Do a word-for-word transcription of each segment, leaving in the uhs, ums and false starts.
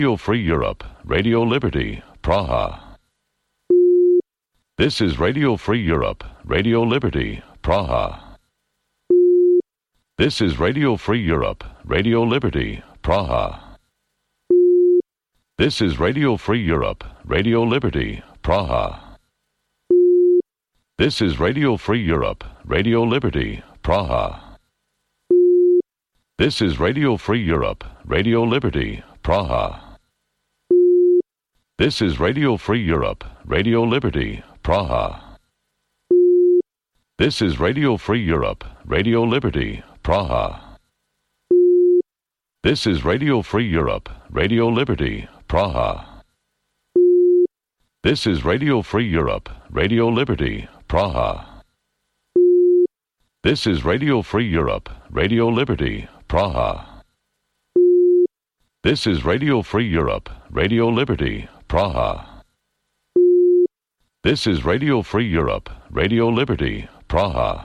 Radio Free Europe, Radio Liberty, Praha. This is Radio Free Europe, Radio Liberty, Praha. This is Radio Free Europe, Radio Liberty, Praha. This is Radio Free Europe, Radio Liberty, Praha. This is Radio Free Europe, Radio Liberty, Praha. This is Radio Free Europe, Radio Liberty, Praha. This is Radio Free Europe, Radio Liberty, Praha. This is Radio Free Europe, Radio Liberty, Praha. This is Radio Free Europe, Radio Liberty, Praha. This is Radio Free Europe, Radio Liberty, Praha. This is Radio Free Europe, Radio Liberty, Praha. This is Radio Free Europe, Radio Liberty, Praha. This is Radio Free Europe, Radio Liberty, Praha.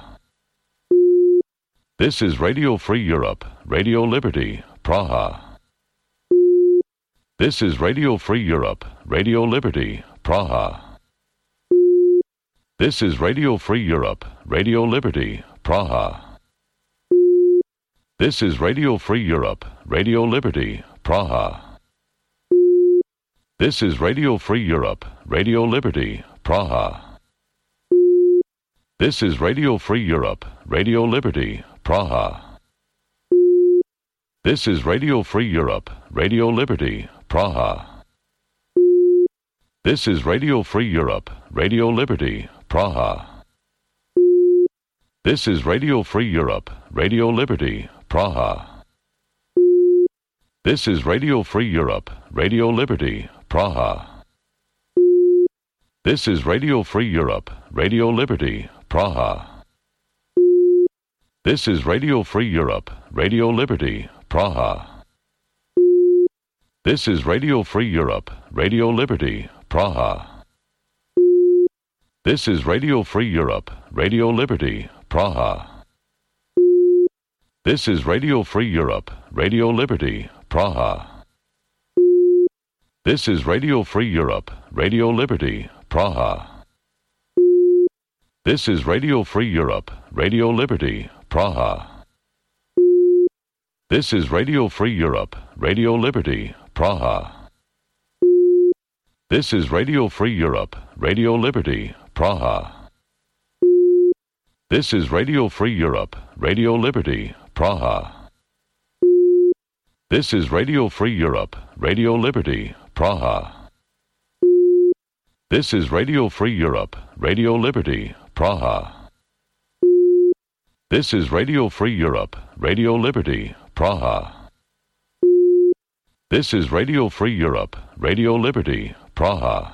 This is Radio Free Europe, Radio Liberty, Praha. This is Radio Free Europe, Radio Liberty, Praha. This is Radio Free Europe, Radio Liberty, Praha. This is Radio Free Europe, Radio Liberty, Praha. This is Radio Free Europe, Radio Liberty, Praha. This is Radio Free Europe, Radio Liberty, Praha. This is Radio Free Europe, Radio Liberty, Praha. This is Radio Free Europe, Radio Liberty, Praha. This is Radio Free Europe, Radio Liberty, Praha. This is Radio Free Europe, Radio Liberty, Praha. This is Radio Free Europe, Radio Liberty, Praha. This is Radio Free Europe, Radio Liberty, Praha. This is Radio Free Europe, Radio Liberty, Praha. This is Radio Free Europe, Radio Liberty, Praha. This is Radio Free Europe, Radio Liberty, Praha. This is Radio Free Europe, Radio Liberty, Praha. This is Radio Free Europe, Radio Liberty, Praha. This is Radio Free Europe, Radio Liberty, Praha. This is Radio Free Europe, Radio Liberty, Praha. This is Radio Free Europe, Radio Liberty, Praha. This is Radio Free Europe, Radio Liberty, Praha. This is Radio Free Europe, Radio Liberty, Praha. This is Radio Free Europe, Radio Liberty, Praha. This is Radio Free Europe, Radio Liberty, Praha.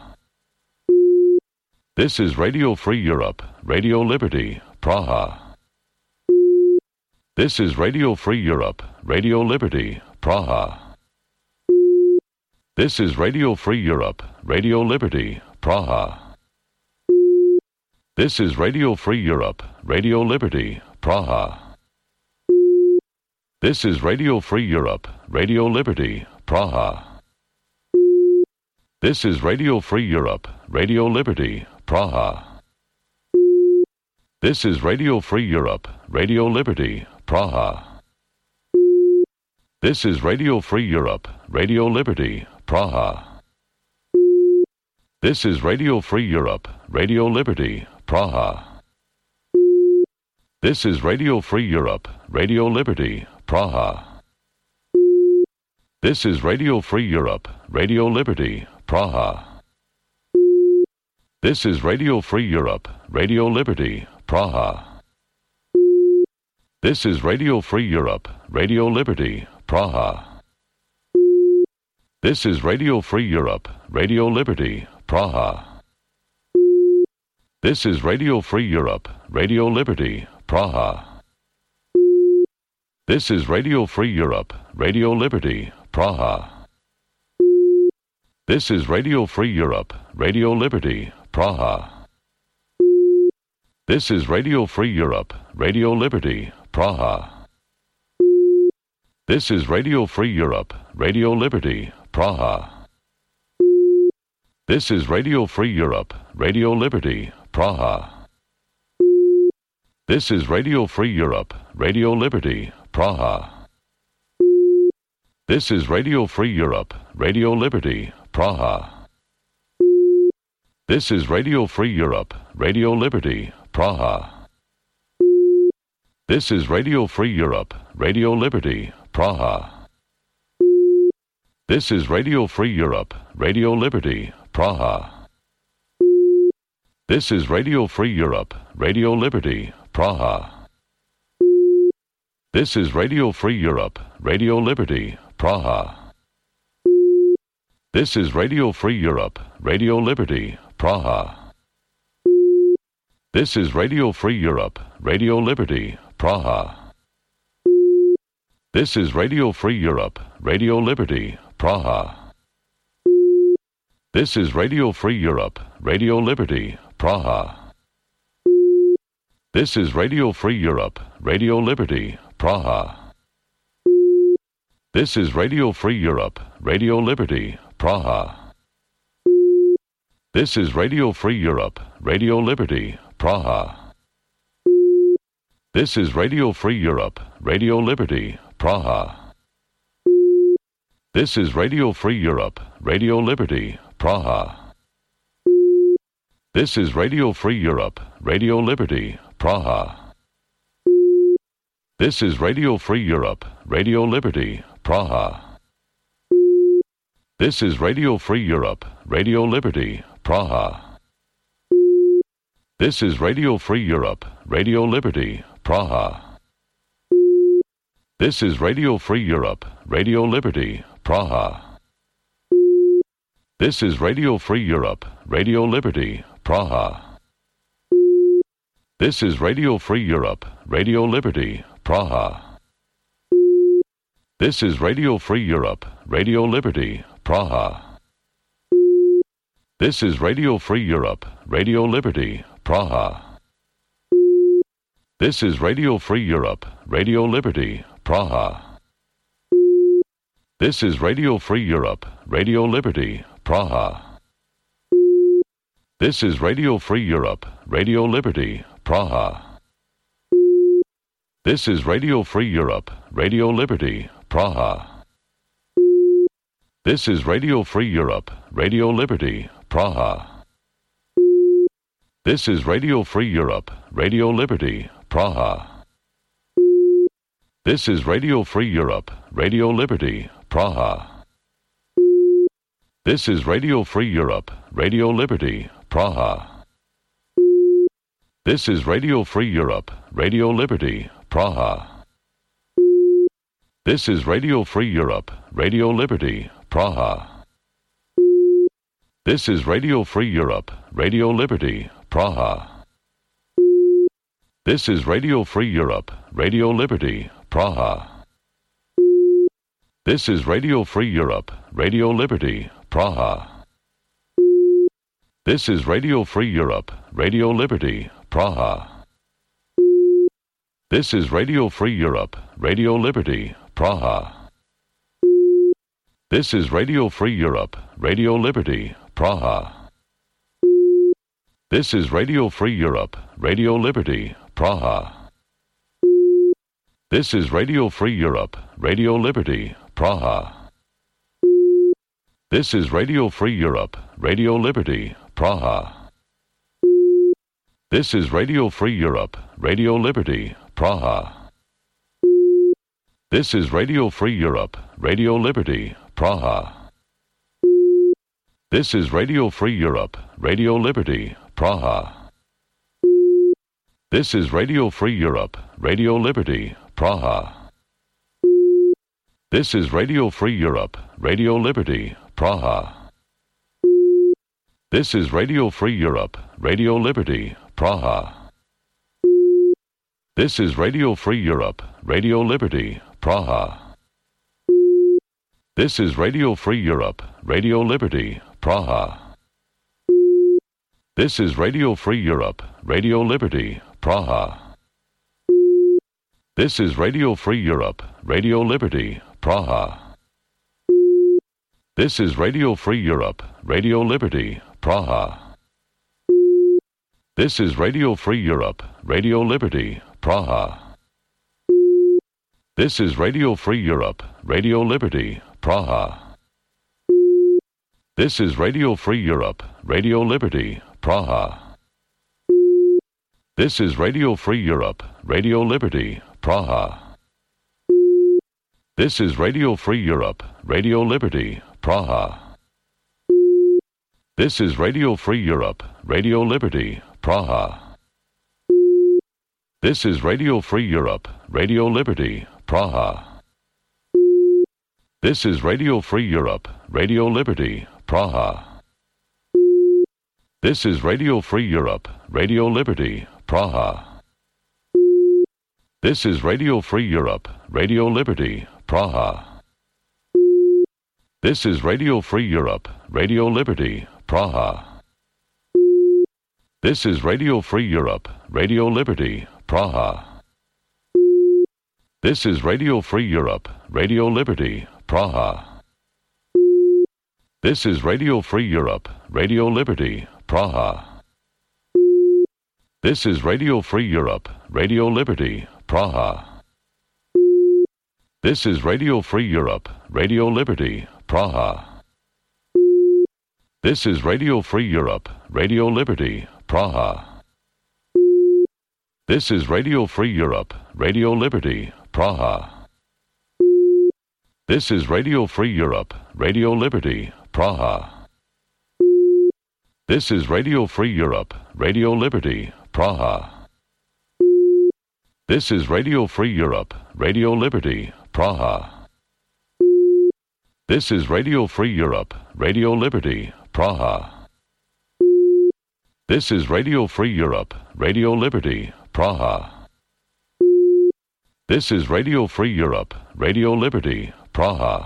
This is Radio Free Europe, Radio Liberty, Praha. This is Radio Free Europe, Radio Liberty, Praha. This is Radio Free Europe, Radio Liberty, Praha. This is Radio Free Europe, Radio Liberty, Praha. This is Radio Free Europe, Radio Liberty, Praha. This is Radio Free Europe, Radio Liberty, Praha. This is Radio Free Europe, Radio Liberty, Praha. This is Radio Free Europe, Radio Liberty, Praha. This is Radio Free Europe, Radio Liberty, Praha. This is Radio Free Europe, Radio Liberty, Praha. This is Radio Free Europe, Radio Liberty, Praha. This is Radio Free Europe, Radio Liberty, Praha. This is Radio Free Europe, Radio Liberty, Praha. This is Radio Free Europe, Radio Liberty, Praha. This is Radio Free Europe, Radio Liberty, Praha. This is Radio Free Europe, Radio Liberty, Praha. This is Radio Free Europe, Radio Liberty, Praha. This is Radio Free Europe, Radio Liberty, Praha. This is Radio Free Europe, Radio Liberty, Praha. This is Radio Free Europe, Radio Liberty, Praha. This is Radio Free Europe, Radio Liberty, Praha. This is Radio Free Europe, Radio Liberty, Praha. This is Radio Free Europe, Radio Liberty, Praha. This is Radio Free Europe, Radio Liberty, Praha. This is Radio Free Europe, Radio Liberty, Praha. This is Radio Free Europe, Radio Liberty, Praha. This is Radio Free Europe, Radio Liberty, Praha. This is Radio Free Europe, Radio Liberty, Praha. This is Radio Free Europe, Radio Liberty, Praha. This is Radio Free Europe, Radio Liberty, Praha. This is Radio Free Europe, Radio Liberty, Praha. This is Radio Free Europe, Radio Liberty, Praha. This is Radio Free Europe, Radio Liberty, Praha. This is Radio Free Europe, Radio Liberty, Praha. This is Radio Free Europe, Radio Liberty, Praha. This is Radio Free Europe, Radio Liberty, Praha. This is Radio Free Europe, Radio Liberty, Praha. This is Radio Free Europe, Radio Liberty, Praha. This is Radio Free Europe, Radio Liberty, Praha. This is Radio Free Europe, Radio Liberty, Praha. This is Radio Free Europe, Radio Liberty, Praha. This is Radio Free Europe, Radio Liberty, Praha. This is Radio Free Europe, Radio Liberty, Praha. This is Radio Free Europe, Radio Liberty, Praha. This is Radio Free Europe, Radio Liberty, Praha. This is Radio Free Europe, Radio Liberty, Praha. This is Radio Free Europe, Radio Liberty, Praha. This is Radio Free Europe, Radio Liberty, Praha. This is Radio Free Europe, Radio Liberty, Praha. This is Radio Free Europe, Radio Liberty, Praha. This is Radio Free Europe, Radio Liberty, Praha. This is Radio Free Europe, Radio Liberty, Praha. This is Radio Free Europe, Radio Liberty, Praha. This is Radio Free Europe, Radio Liberty, Praha. This is Radio Free Europe, Radio Liberty, Praha. This is Radio Free Europe, Radio Liberty, Praha. This is Radio Free Europe, Radio Liberty, Praha. This is Radio Free Europe, Radio Liberty, Praha. This is Radio Free Europe, Radio Liberty, Praha. This is Radio Free Europe, Radio Liberty, Praha. This is Radio Free Europe, Radio Liberty, Praha. This is Radio Free Europe, Radio Liberty, Praha. This is Radio Free Europe, Radio Liberty, Praha. This is Radio Free Europe, Radio Liberty, Praha. This is Radio Free Europe, Radio Liberty, Praha. This is Radio Free Europe, Radio Liberty, Praha. This is Radio Free Europe, Radio Liberty, Praha. This is Radio Free Europe, Radio Liberty, Praha. This is Radio Free Europe, Radio Liberty, Praha. This is Radio Free Europe, Radio Liberty, Praha. This is Radio Free Europe, Radio Liberty, Praha. This is Radio Free Europe, Radio Liberty, Praha. This is Radio Free Europe, Radio Liberty, Praha. This is Radio Free Europe, Radio Liberty, Praha. This is Radio Free Europe, Radio Liberty, Praha. This is Radio Free Europe, Radio Liberty, Praha. This is Radio Free Europe, Radio Liberty, Praha. This is Radio Free Europe, Radio Liberty, Praha. This is Radio Free Europe, Radio Liberty, Praha. This is Radio Free Europe, Radio Liberty, Praha. This is Radio Free Europe, Radio Liberty, Praha. This is Radio Free Europe, Radio Liberty, Praha. This is Radio Free Europe, Radio Liberty, Praha. This is Radio Free Europe, Radio Liberty, Praha. This is Radio Free Europe, Radio Liberty, Praha. This is Radio Free Europe, Radio Liberty, Praha. This is Radio Free Europe, Radio Liberty, Praha. This is Radio Free Europe, Radio Liberty, Praha. This is Radio Free Europe, Radio Liberty, Praha. This is Radio Free Europe, Radio Liberty, Praha. This is Radio Free Europe, Radio Liberty, Praha. This is Radio Free Europe, Radio Liberty, Praha. This is Radio Free Europe, Radio Liberty, Praha. This is Radio Free Europe, Radio Liberty, Praha. This is Radio Free Europe, Radio Liberty, Praha. This is Radio Free Europe, Radio Liberty, Praha. This is Radio Free Europe, Radio Liberty, Praha. This is Radio Free Europe, Radio Liberty, Praha. This is Radio Free Europe, Radio Liberty, Praha.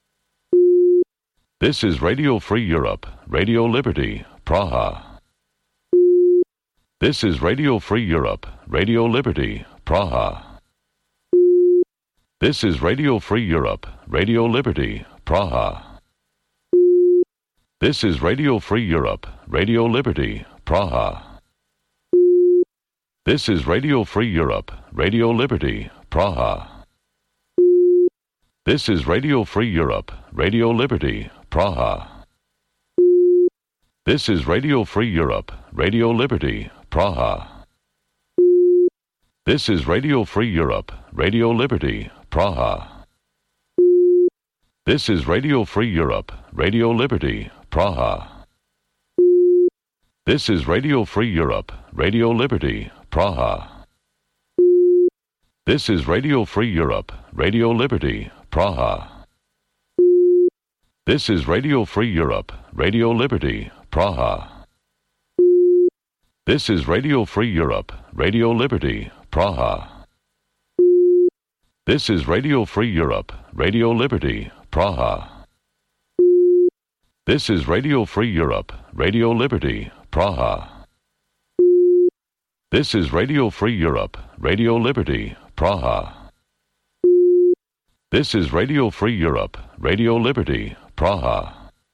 This is Radio Free Europe, Radio Liberty, Praha. This is Radio Free Europe, Radio Liberty, Praha. This is Radio Free Europe, Radio Liberty, Praha. This is Radio Free Europe, Radio Liberty, Praha. This is Radio Free Europe, Radio Liberty, Praha. This is Radio Free Europe, Radio Liberty, Praha. This is Radio Free Europe, Radio Liberty, Praha. This is Radio Free Europe, Radio Liberty, Praha. This is Radio Free Europe, Radio Liberty, Praha. This is Radio Free Europe, Radio Liberty, Praha. This is Radio Free Europe, Radio Liberty, Praha. This is Radio Free Europe, Radio Liberty, Praha. This is Radio Free Europe, Radio Liberty, Praha. This is Radio Free Europe, Radio Liberty, Praha. This is Radio Free Europe, Radio Liberty, Praha. This is Radio Free Europe, Radio Liberty, Praha. This is Radio Free Europe, Radio Liberty, Praha.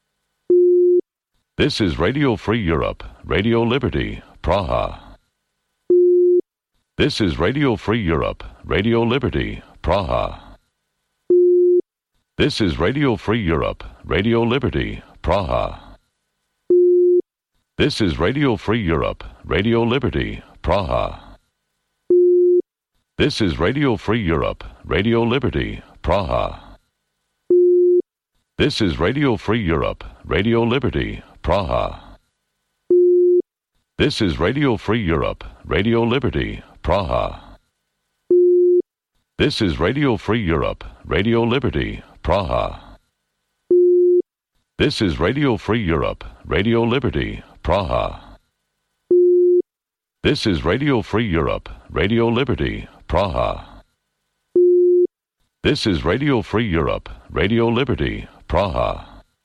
This is Radio Free Europe, Radio Liberty, Praha. This is Radio Free Europe, Radio Liberty, Praha. This is Radio Free Europe, Radio Liberty, Praha. This is Radio Free Europe, Radio Liberty, Praha. This is Radio Free Europe, Radio Liberty, Praha. This is Radio Free Europe, Radio Liberty, Praha. This is Radio Free Europe, Radio Liberty, Praha. This is Radio Free Europe, Radio Liberty, Praha. This is Radio Free Europe, Radio Liberty, Praha. This is Radio Free Europe, Radio Liberty, Praha. This is Radio Free Europe, Radio Liberty, Praha.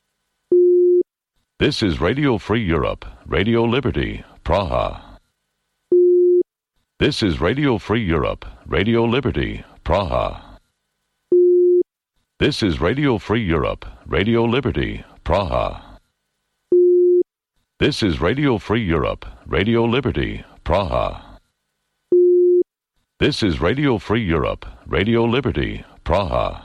This is Radio Free Europe, Radio Liberty, Praha. This is Radio Free Europe, Radio Liberty, Praha. This is Radio Free Europe, Radio Liberty, Praha. This is Radio Free Europe, Radio Liberty, Praha. This is Radio Free Europe, Radio Liberty, Praha.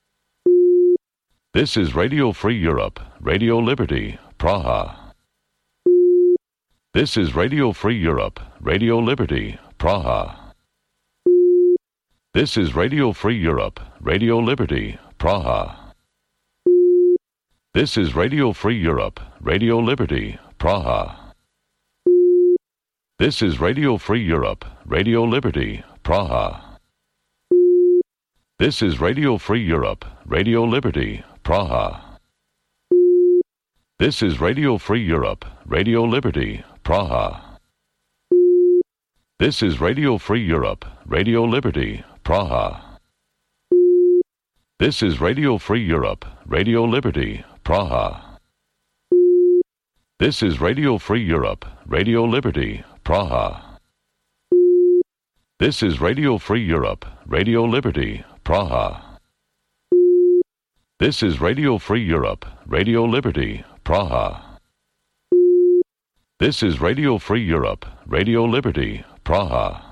This is Radio Free Europe, Radio Liberty, Praha. This is Radio Free Europe, Radio Liberty, Praha. This is Radio Free Europe, Radio Liberty, Praha. This is Radio Free Europe, Radio Liberty, Praha. This is Radio Free Europe, Radio Liberty, Praha. This is Radio Free Europe, Radio Liberty, Praha. This is Radio Free Europe, Radio Liberty, Praha. This is Radio Free Europe, Radio Liberty, Praha. This is Radio Free Europe, Radio Liberty, Praha. This is Radio Free Europe, Radio Liberty, Praha. This is Radio Free Europe, Radio Liberty, Praha. This is Radio Free Europe, Radio Liberty, Praha. This is Radio Free Europe, Radio Liberty, Praha.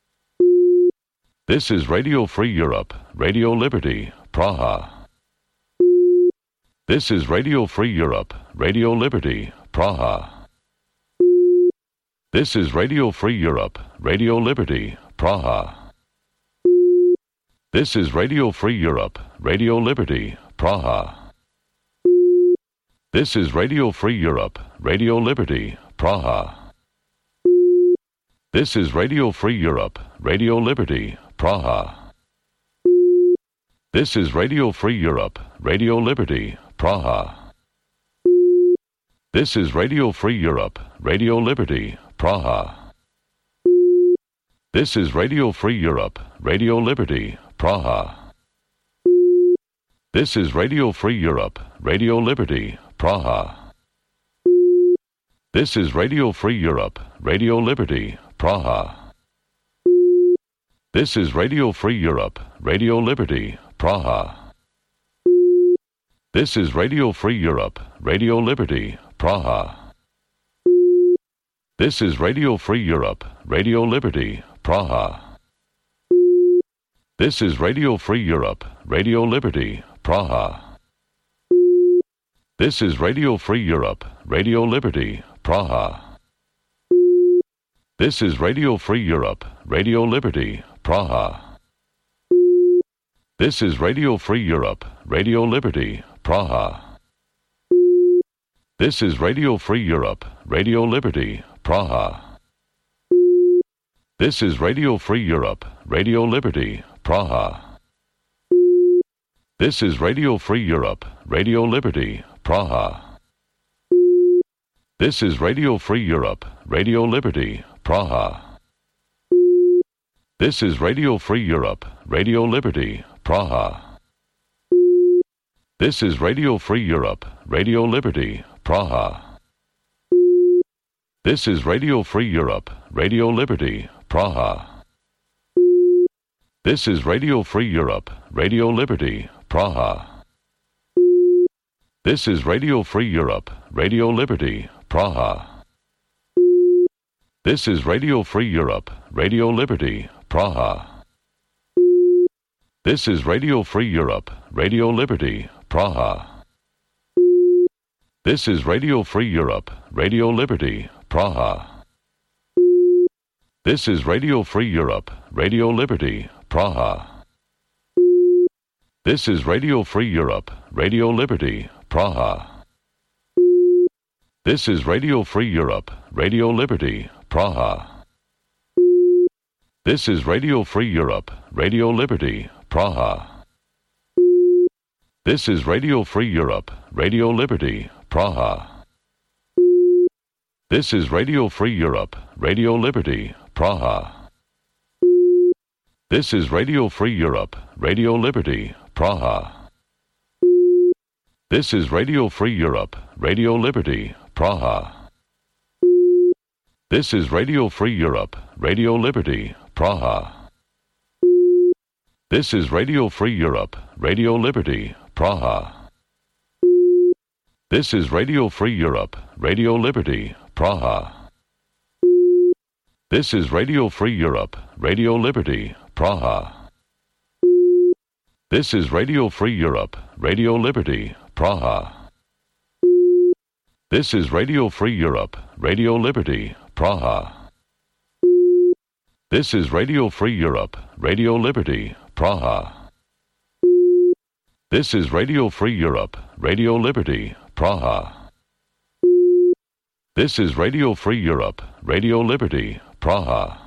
This is Radio Free Europe, Radio Liberty, Praha. This is Radio Free Europe, Radio Liberty, Praha. This is Radio Free Europe, Radio Liberty, Praha. This is Radio Free Europe, Radio Liberty, Praha. This is Radio Free Europe, Radio Liberty, Praha. This is Radio Free Europe, Radio Liberty, Praha. This is Radio Free Europe, Radio Liberty, Praha. This is Radio Free Europe, Radio Liberty, Praha. This is Radio Free Europe, Radio Liberty, Praha. This is Radio Free Europe, Radio Liberty, Praha. This is Radio Free Europe, Radio Liberty, Praha. This is Radio Free Europe, Radio Liberty, Praha. This is Radio Free Europe, Radio Liberty, Praha. This is Radio Free Europe, Radio Liberty, Praha. This is Radio Free Europe, Radio Liberty, Praha. This is Radio Free Europe, Radio Liberty, Praha. This is Radio Free Europe, Radio Liberty, Praha. This is Radio Free Europe, Radio Liberty, Praha. This is Radio Free Europe, Radio Liberty, Praha. This is Radio Free Europe, Radio Liberty, Praha. This is Radio Free Europe, Radio Liberty, Praha. This is Radio Free Europe, Radio Liberty, Praha. This is Radio Free Europe, Radio Liberty, Praha. This is Radio Free Europe, Radio Liberty, Praha. This is Radio Free Europe, Radio Liberty, Praha. This is Radio Free Europe, Radio Liberty, Praha. This is Radio Free Europe, Radio Liberty, Praha. This is Radio Free Europe, Radio Liberty, Praha. This is Radio Free Europe, Radio Liberty, Praha. This is Radio Free Europe, Radio Liberty, Praha. This is Radio Free Europe, Radio Liberty, Praha. This is Radio Free Europe, Radio Liberty, Praha. This is Radio Free Europe, Radio Liberty, Praha. This is Radio Free Europe, Radio Liberty, Praha. This is Radio Free Europe, Radio Liberty, Praha. This is Radio Free Europe, Radio Liberty, Praha. This is Radio Free Europe, Radio Liberty, Praha. This is Radio Free Europe, Radio Liberty, Praha. This is Radio Free Europe, Radio Liberty, Praha. This is Radio Free Europe, Radio Liberty, Praha. This is Radio Free Europe, Radio Liberty, Praha. This is Radio Free Europe, Radio Liberty, Praha. This is Radio Free Europe, Radio Liberty, Praha. This is Radio Free Europe, Radio Liberty, Praha. This is Radio Free Europe, Radio Liberty, Praha. This is Radio Free Europe, Radio Liberty, Praha. This is Radio Free Europe, Radio Liberty, Praha.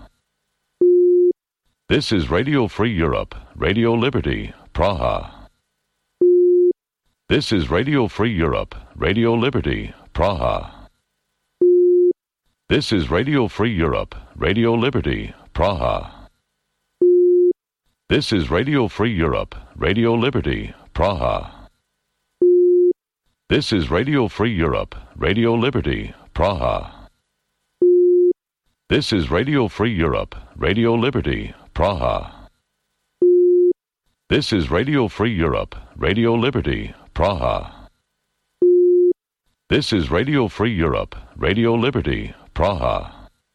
This is Radio Free Europe, Radio Liberty, Praha. This is Radio Free Europe, Radio Liberty, Praha. This is Radio Free Europe, Radio Liberty, Praha. This is Radio Free Europe, Radio Liberty, Praha. This is Radio Free Europe, Radio Liberty, Praha. This is Radio Free Europe, Radio Liberty, Praha. This is Radio Free Europe, Radio Liberty, Praha. This is Radio Free Europe, Radio Liberty, Praha.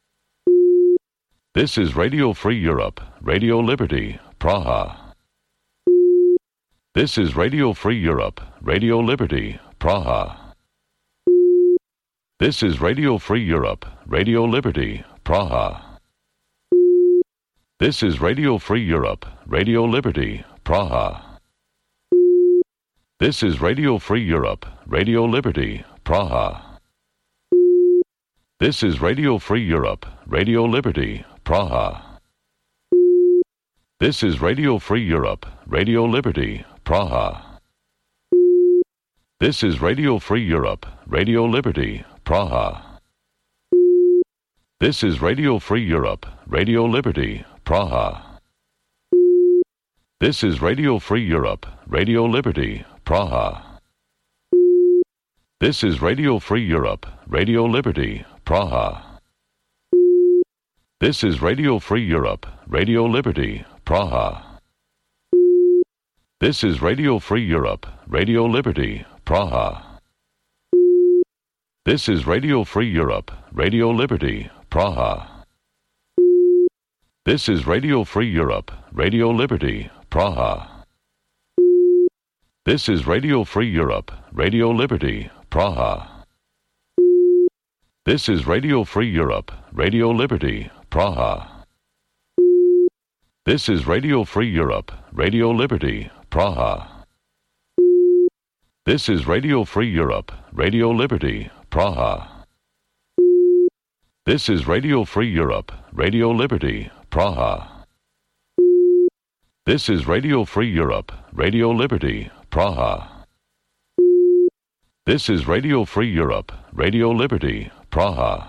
This is Radio Free Europe, Radio Liberty, Praha. This is Radio Free Europe, Radio Liberty, Praha. This is Radio Free Europe, Radio Liberty, Praha. This is Radio Free Europe, Radio Liberty, Praha. This is Radio Free Europe, Radio Liberty, Praha. This is Radio Free Europe, Radio Liberty, Praha. This is Radio Free Europe, Radio Liberty, Praha. This is Radio Free Europe, Radio Liberty, Praha. This is Radio Free Europe, Radio Liberty, Praha. This is Radio Free Europe, Radio Liberty, Praha. This is Radio Free Europe, Radio Liberty, Praha. This is Radio Free Europe, Radio Liberty, Praha. This is Radio Free Europe, Radio Liberty, Praha. This is Radio Free Europe, Radio Liberty, Praha. This is Radio Free Europe, Radio Liberty, Praha. This is Radio Free Europe, Radio Liberty, Praha. This is Radio Free Europe, Radio Liberty, Praha. This is Radio Free Europe, Radio Liberty, Praha. This is Radio Free Europe, Radio Liberty, Praha. This is Radio Free Europe, Radio Liberty, Praha. This is Radio Free Europe, Radio Liberty, Praha. This is Radio Free Europe, Radio Liberty, Praha.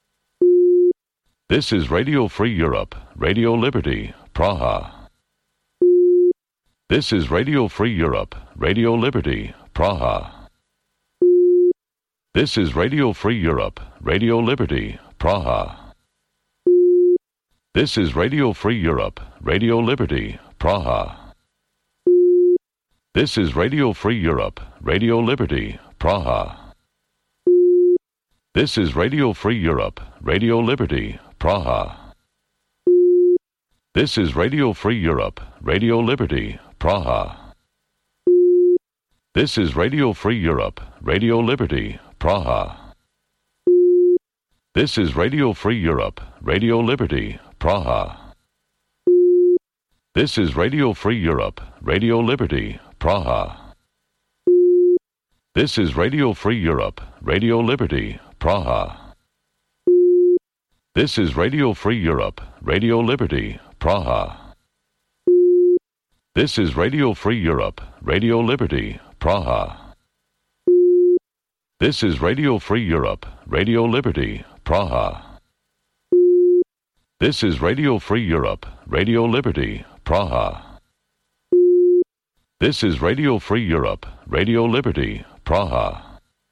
This is Radio Free Europe, Radio Liberty, Praha. This is Radio Free Europe, Radio Liberty, Praha. This is Radio Free Europe, Radio Liberty, Praha. This is Radio Free Europe, Radio Liberty, Praha. This is Radio Free Europe, Radio Liberty, Praha. This is Radio Free Europe, Radio Liberty, Praha. This is Radio Free Europe, Radio Liberty, Praha. This is Radio Free Europe, Radio Liberty, Praha. This is Radio Free Europe, Radio Liberty, Praha. This is Radio Free Europe, Radio Liberty, Praha. This is Radio Free Europe, Radio Liberty, Praha. This is Radio Free Europe, Radio Liberty, Praha. This is Radio Free Europe, Radio Liberty, Praha. This is Radio Free Europe, Radio Liberty, Praha. This is Radio Free Europe, Radio Liberty, Praha. This is Radio Free Europe, Radio Liberty, Praha.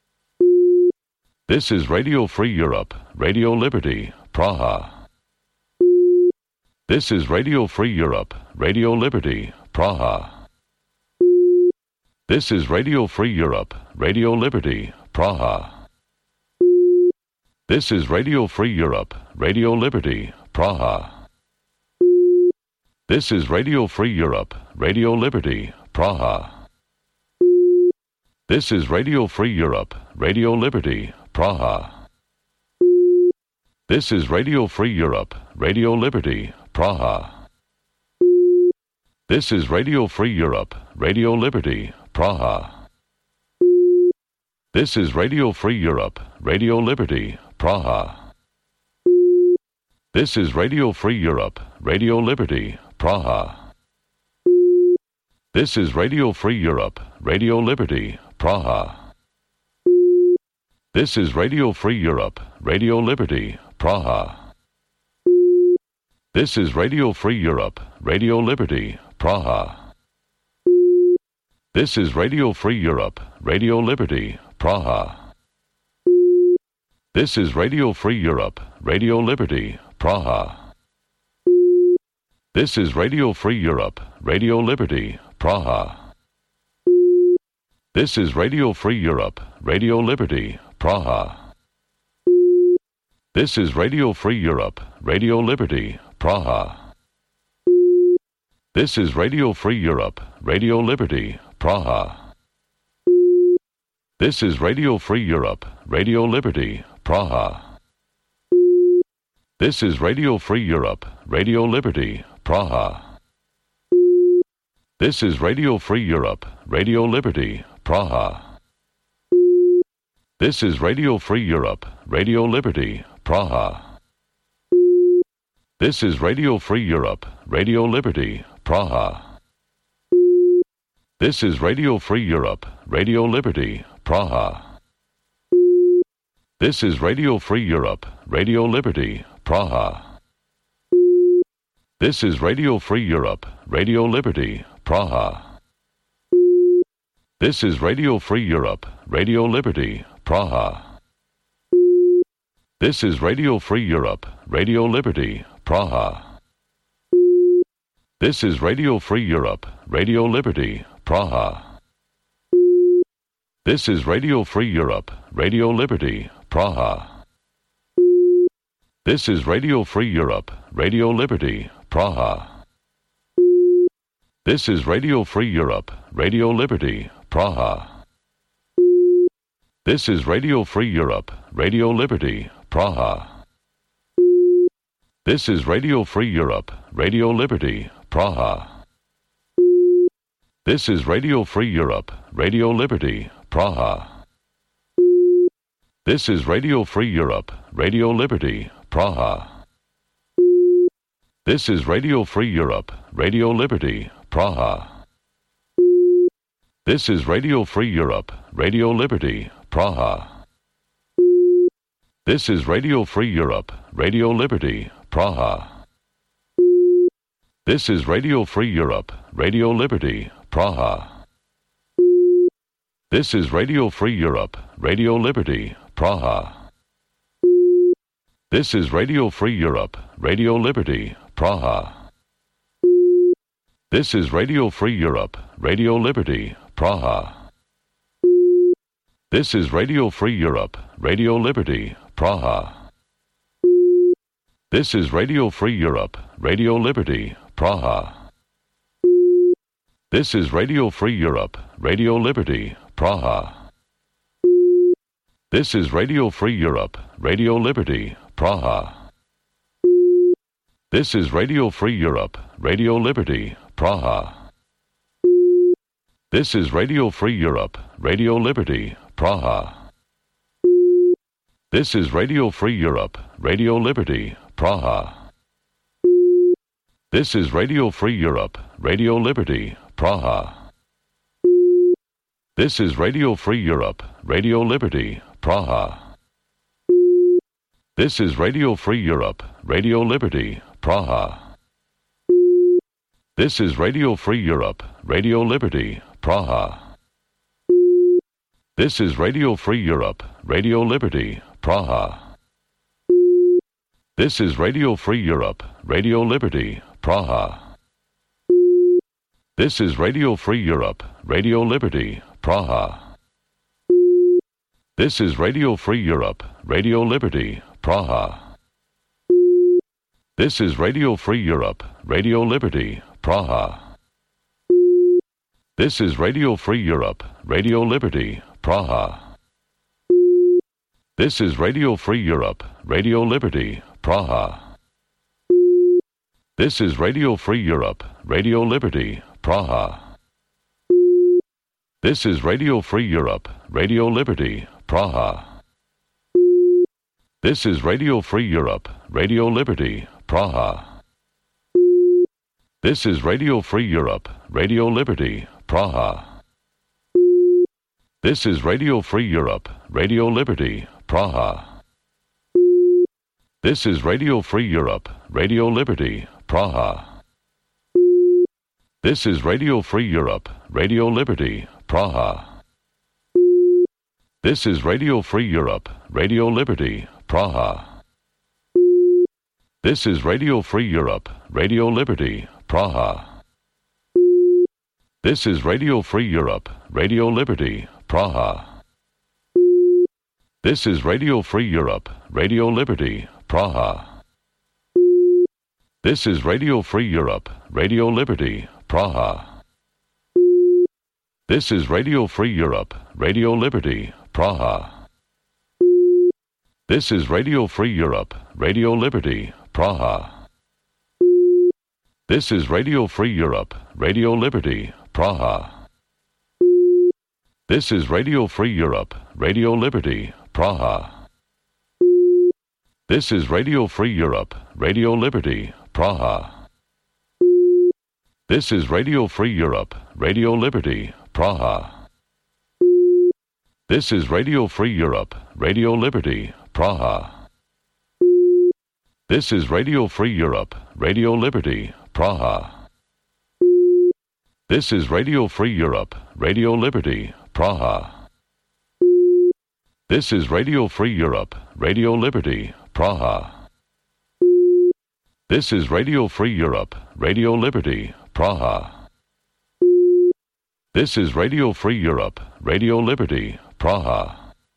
This is Radio Free Europe, Radio Liberty, Praha. This is Radio Free Europe, Radio Liberty, Praha. This is Radio Free Europe, Radio Liberty, Praha. This is Radio Free Europe, Radio Liberty, Praha. This is Radio Free Europe, Radio Liberty, Praha. This is Radio Free Europe, Radio Liberty, Praha. This is Radio Free Europe, Radio Liberty, Praha. This is Radio Free Europe, Radio Liberty, Praha. This is Radio Free Europe, Radio Liberty, Praha. This is Radio Free Europe, Radio Liberty, Praha. This is Radio Free Europe, Radio Liberty, Praha. This is Radio Free Europe, Radio Liberty, Praha. This is Radio Free Europe, Radio Liberty, Praha. This is Radio Free Europe, Radio Liberty, Praha. This is Radio Free Europe, Radio Liberty, Praha. This is Radio Free Europe, Radio Liberty, Praha. This is Radio Free Europe, Radio Liberty, Praha. This is Radio Free Europe, Radio Liberty, Praha. This is Radio Free Europe, Radio Liberty, Praha. This is Radio Free Europe, Radio Liberty, Praha. This is Radio Free Europe, Radio Liberty, Praha. This is Radio Free Europe, Radio Liberty, Praha. This is Radio Free Europe, Radio Liberty, Praha. This is Radio Free Europe, Radio Liberty, Praha. This is Radio Free Europe, Radio Liberty, Praha. This is Radio Free Europe, Radio Liberty, Praha. This is Radio Free Europe, Radio Liberty, Praha. This is Radio Free Europe, Radio Liberty, Praha. This is Radio Free Europe, Radio Liberty, Praha. This is Radio Free Europe, Radio Liberty, Praha. This is Radio Free Europe, Radio Liberty, Praha. This is Radio Free Europe, Radio Liberty, Praha. This is Radio Free Europe, Radio Liberty, Praha. This is Radio Free Europe, Radio Liberty, Praha. This is Radio Free Europe, Radio Liberty, Praha. This is Radio Free Europe, Radio Liberty, Praha. This is Radio Free Europe, Radio Liberty, Praha. This is Radio Free Europe, Radio Liberty, Praha. This is Radio Free Europe, Radio Liberty, Praha. This is Radio Free Europe, Radio Liberty, Praha. This is Radio Free Europe, Radio Liberty, Praha. This is Radio Free Europe, Radio Liberty, Praha. This is Radio Free Europe, Radio Liberty, Praha. This is Radio Free Europe, Radio Liberty, Praha. This is Radio Free Europe, Radio Liberty, Praha. This is Radio Free Europe, Radio Liberty, Praha. This is Radio Free Europe, Radio Liberty, Praha. This is Radio Free Europe, Radio Liberty, Praha. This is Radio Free Europe, Radio Liberty, Praha. This is Radio Free Europe, Radio Liberty, Praha. This is Radio Free Europe, Radio Liberty, Praha. This is Radio Free Europe, Radio Liberty, Praha. This is Radio Free Europe, Radio Liberty, Praha. This is Radio Free Europe, Radio Liberty, Praha. This is Radio Free Europe, Radio Liberty, Praha. This is Radio Free Europe, Radio Liberty, Praha. This is Radio Free Europe, Radio Liberty, Praha. This is Radio Free Europe, Radio Liberty, Praha. This is Radio Free Europe, Radio Liberty, Praha. This is Radio Free Europe, Radio Liberty, Praha. This is Radio Free Europe, Radio Liberty, Praha. This is Radio Free Europe, Radio Liberty, Praha. This is Radio Free Europe, Radio Liberty, Praha. This is Radio Free Europe, Radio Liberty, Praha. This is Radio Free Europe, Radio Liberty, Praha. This is Radio Free Europe, Radio Liberty, Praha. This is Radio Free Europe, Radio Liberty, Praha. This is Radio Free Europe, Radio Liberty, Praha. This is Radio Free Europe, Radio Liberty, Praha. This is Radio Free Europe, Radio Liberty, Praha. This is Radio Free Europe, Radio Liberty, Praha. This is Radio Free Europe, Radio Liberty, Praha. This is Radio Free Europe, Radio Liberty, Praha. This is Radio Free Europe, Radio Liberty, Praha. This is Radio Free Europe, Radio Liberty, Praha. This is Radio Free Europe, Radio Liberty, Praha. This is Radio Free Europe, Radio Liberty, Praha. This is Radio Free Europe, Radio Liberty, Praha. This is Radio Free Europe, Radio Liberty, Praha. This is Radio Free Europe, Radio Liberty, Praha. This is Radio Free Europe, Radio Liberty, Praha. This is Radio Free Europe, Radio Liberty, Praha. This is Radio Free Europe, Radio Liberty, Praha. This is Radio Free Europe, Radio Liberty, Praha. This is Radio Free Europe, Radio Liberty, Praha. This is Radio Free Europe, Radio Liberty, Praha.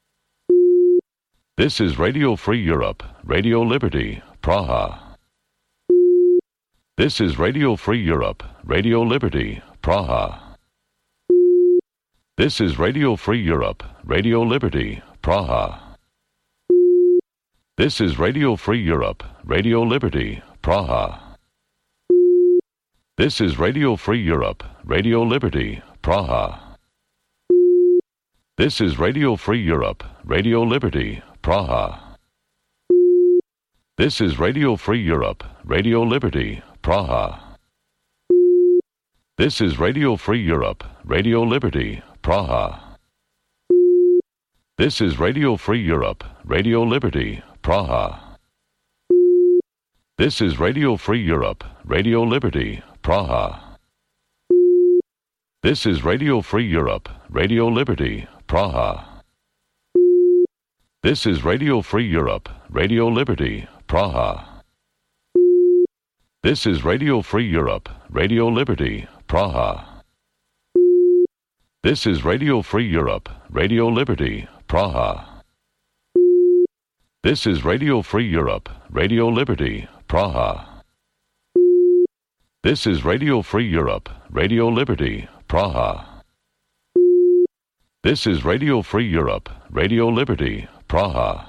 This is Radio Free Europe, Radio Liberty, Praha. This is Radio Free Europe, Radio Liberty, Praha. This is Radio Free Europe, Radio Liberty, Praha. This is Radio Free Europe, Radio Liberty, Praha. This is Radio Free Europe, Radio Liberty, Praha. This is Radio Free Europe, Radio Liberty, Praha. This is Radio Free Europe, Radio Liberty, Praha. This is Radio Free Europe, Radio Liberty, Praha. This is Radio Free Europe, Radio Liberty, Praha. This is Radio Free Europe, Radio Liberty, Praha. This is Radio Free Europe, Radio Liberty, Praha. This is Radio Free Europe, Radio Liberty, Praha. This is Radio Free Europe, Radio Liberty, Praha. This is Radio Free Europe, Radio Liberty, Praha. This is Radio Free Europe, Radio Liberty, Praha. This is Radio Free Europe, Radio Liberty, Praha. This is Radio Free Europe, Radio Liberty, Praha.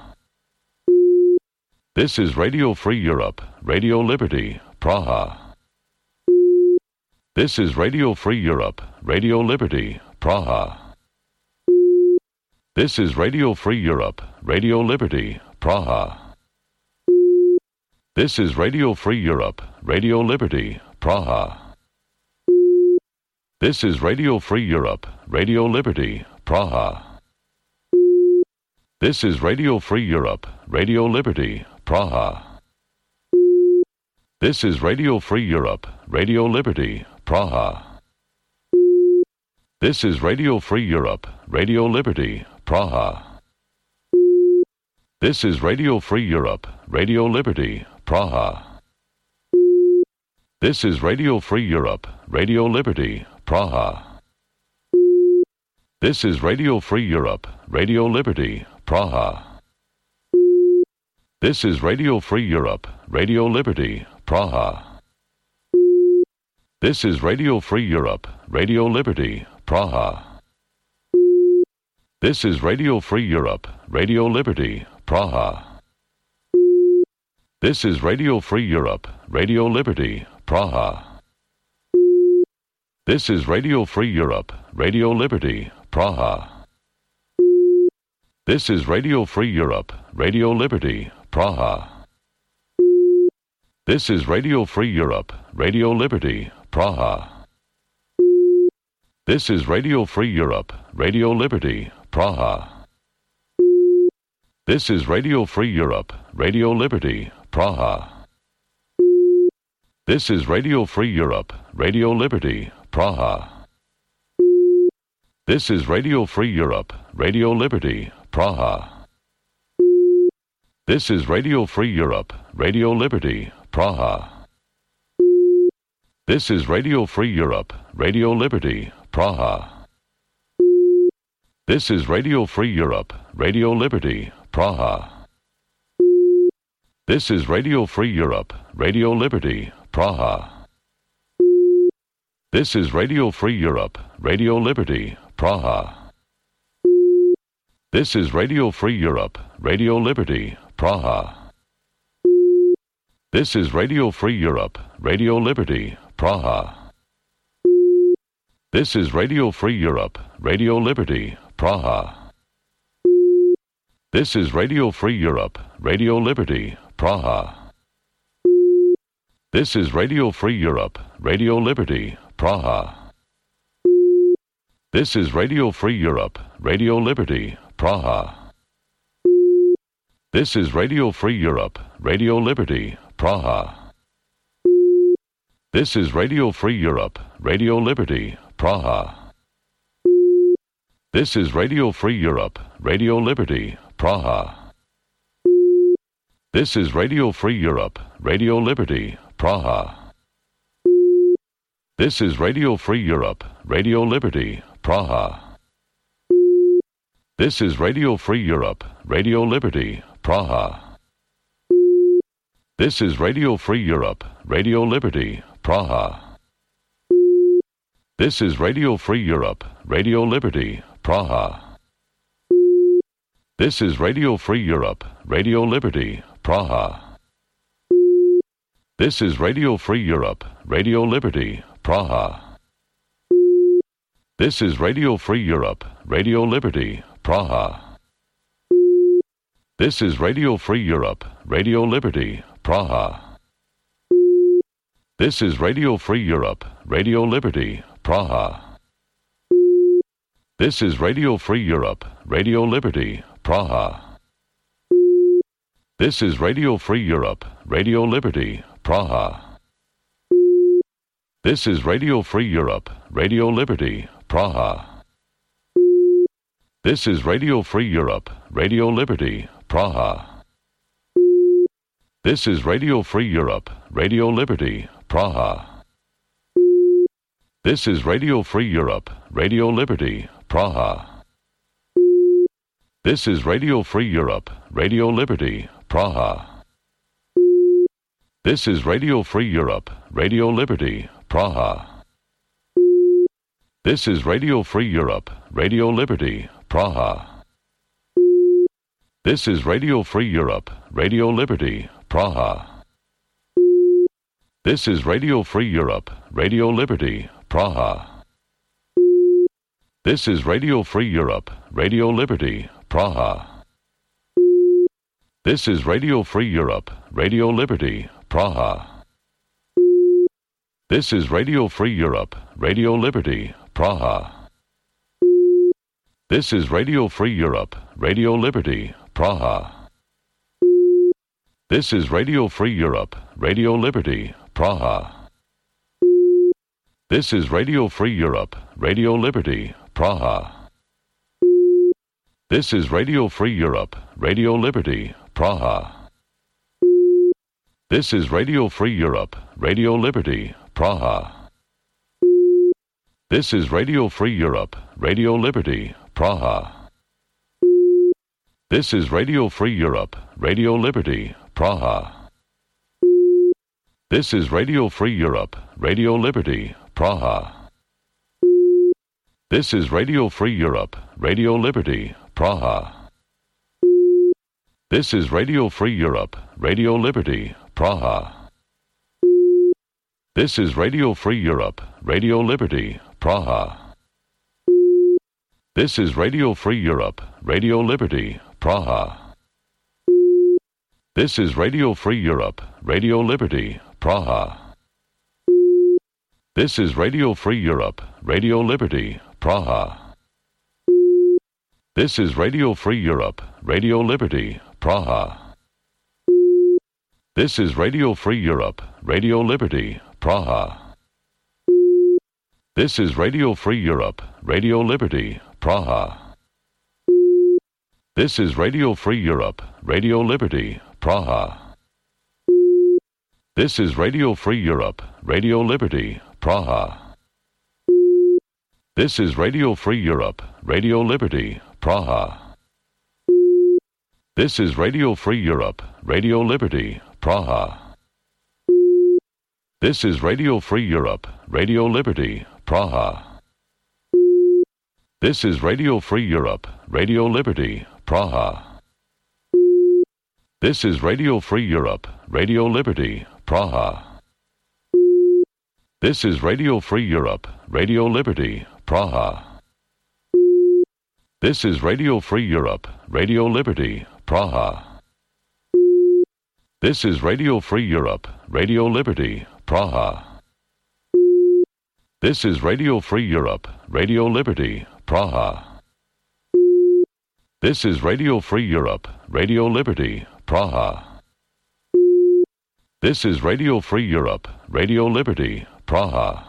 This is Radio Free Europe, Radio Liberty, Praha. This is Radio Free Europe, Radio Liberty, Praha. This is Radio Free Europe, Radio Liberty, Praha. This is Radio Free Europe, Radio Liberty, Praha. This is Radio Free Europe, Radio Liberty, Praha. This is Radio Free Europe, Radio Liberty, Praha. This is Radio Free Europe, Radio Liberty, Praha. This is Radio Free Europe, Radio Liberty, Praha. This is Radio Free Europe, Radio Liberty, Praha. This is Radio Free Europe, Radio Liberty, Praha. This is Radio Free Europe, Radio Liberty, Praha. This is Radio Free Europe, Radio Liberty, Praha. This is Radio Free Europe, Radio Liberty, Praha. This is Radio Free Europe, Radio Liberty, Praha. This is Radio Free Europe, Radio Liberty, Praha. This is Radio Free Europe, Radio Liberty, Praha. This is Radio Free Europe, Radio Liberty, Praha. This is Radio Free Europe, Radio Liberty, Praha. This is Radio Free Europe, Radio Liberty, Praha. This is Radio Free Europe, Radio Liberty, Praha. This is Radio Free Europe, Radio Liberty, Praha. This is Radio Free Europe, Radio Liberty, Praha. This is Radio Free Europe, Radio Liberty, Praha. This is Radio Free Europe, Radio Liberty, Praha. This is Radio Free Europe, Radio Liberty, Praha. This is Radio Free Europe, Radio Liberty, Praha. This is Radio Free Europe, Radio Liberty, Praha. This is Radio Free Europe, Radio Liberty, Praha. This is Radio Free Europe, Radio Liberty, Praha. This is Radio Free Europe, Radio Liberty, Praha. This is Radio Free Europe, Radio Liberty, Praha. This is Radio Free Europe, Radio Liberty, Praha. This is Radio Free Europe, Radio Liberty, Praha. This is Radio Free Europe, Radio Liberty, Praha. This is Radio Free Europe, Radio Liberty, Praha. This is Radio Free Europe, Radio Liberty, Praha. This is Radio Free Europe, Radio Liberty, Praha. This is Radio Free Europe, Radio Liberty, Praha. This is Radio Free Europe, Radio Liberty, Praha. This is Radio Free Europe, Radio Liberty, Praha. This is Radio Free Europe, Radio Liberty, Praha. This is Radio Free Europe, Radio Liberty, Praha. This is Radio Free Europe, Radio Liberty, Praha. This is Radio Free Europe, Radio Liberty, Praha. This is Radio Free Europe, Radio Liberty, Praha. This is Radio Free Europe, Radio Liberty, Praha. This is Radio Free Europe, Radio Liberty, Praha. This is Radio Free Europe, Radio Liberty, Praha. This is Radio Free Europe, Radio Liberty, Praha. This is Radio Free Europe, Radio Liberty, Praha. This is Radio Free Europe, Radio Liberty, Praha. This is Radio Free Europe, Radio Liberty, Praha. This is Radio Free Europe, Radio Liberty, Praha. This is Radio Free Europe, Radio Liberty, Praha. This is Radio Free Europe, Radio Liberty, Praha. This is Radio Free Europe, Radio Liberty, Praha. This is Radio Free Europe, Radio Liberty, Praha. This is Radio Free Europe, Radio Liberty, Praha. This is Radio Free Europe, Radio Liberty, Praha. This is Radio Free Europe, Radio Liberty, Praha. This is Radio Free Europe, Radio Liberty, Praha. This is Radio Free Europe, Radio Liberty, Praha. This is Radio Free Europe, Radio Liberty, Praha. This is Radio Free Europe, Radio Liberty, Praha. This is Radio Free Europe, Radio Liberty, Praha. This is Radio Free Europe, Radio Liberty, Praha. This is Radio Free Europe, Radio Liberty, Praha. This is Radio Free Europe, Radio Liberty, Praha. This is Radio Free Europe, Radio Liberty, Praha. This is Radio Free Europe, Radio Liberty, Praha. This is Radio Free Europe, Radio Liberty, Praha. This is Radio Free Europe, Radio Liberty, Praha. This is Radio Free Europe, Radio Liberty, Praha. This is Radio Free Europe, Radio Liberty, Praha. This is Radio Free Europe, Radio Liberty, Praha. This is Radio Free Europe, Radio Liberty, Praha. This is Radio Free Europe, Radio Liberty, Praha. This is Radio Free Europe, Radio Liberty, Praha. This is Radio Free Europe, Radio Liberty, Praha. This is Radio Free Europe, Radio Liberty, Praha. This is Radio Free Europe, Radio Liberty, Praha. This is Radio Free Europe, Radio Liberty, Praha. This is Radio Free Europe, Radio Liberty, Praha. This is Radio Free Europe, Radio Liberty, Praha. This is Radio Free Europe, Radio Liberty, Praha. This is Radio Free Europe, Radio Liberty, Praha. This is Radio Free Europe, Radio Liberty, Praha. This is Radio Free Europe, Radio Liberty, Praha. This is Radio Free Europe, Radio Liberty, Praha. This is Radio Free Europe, Radio Liberty, Praha.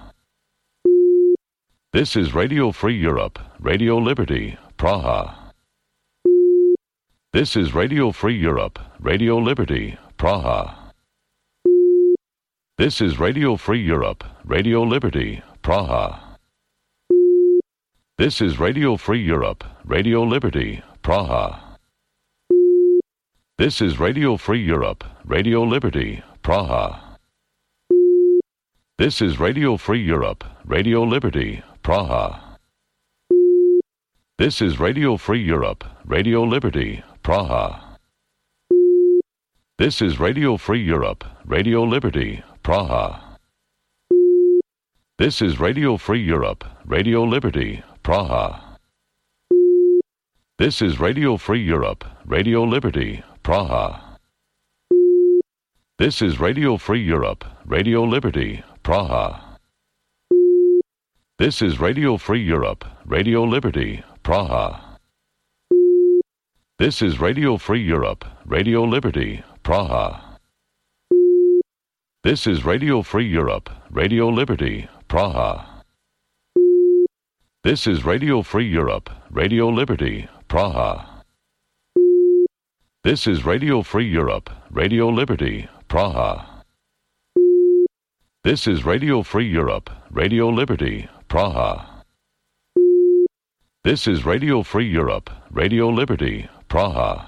This is Radio Free Europe, Radio Liberty, Praha. This is Radio Free Europe, Radio Liberty, Praha. This is Radio Free Europe, Radio Liberty, Praha. This is Radio Free Europe, Radio Liberty, Praha. This is Radio Free Europe, Radio Liberty, Praha. This is Radio Free Europe, Radio Liberty, Praha. This is Radio Free Europe, Radio Liberty, Praha. This is Radio Free Europe, Radio Liberty, Praha. This is Radio Free Europe, Radio Liberty, Praha. This is Radio Free Europe, Radio Liberty, Praha. This is Radio Free Europe, Radio Liberty, Praha. This is Radio Free Europe, Radio Liberty, Praha. This is Radio Free Europe, Radio Liberty, Praha. This is Radio Free Europe, Radio Liberty, Praha. This is Radio Free Europe, Radio Liberty, Praha. This is Radio Free Europe, Radio Liberty, Praha. This is Radio Free Europe, Radio Liberty, Praha. This is Radio Free Europe, Radio Liberty, Praha.